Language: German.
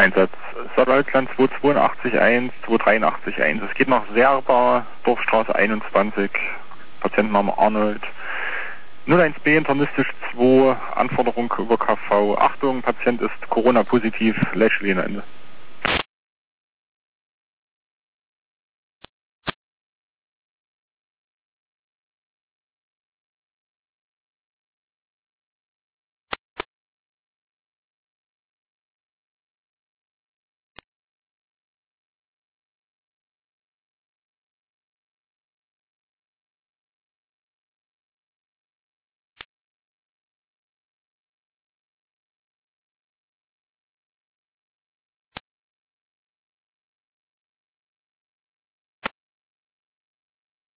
Einsatz. Saardeutschland 2821, 2881. Es geht nach Serba, Dorfstraße 21, Patientenname Arnold. 01B internistisch 2, Anforderung über KV. Achtung, Patient ist Corona-positiv, Lächeln Ende.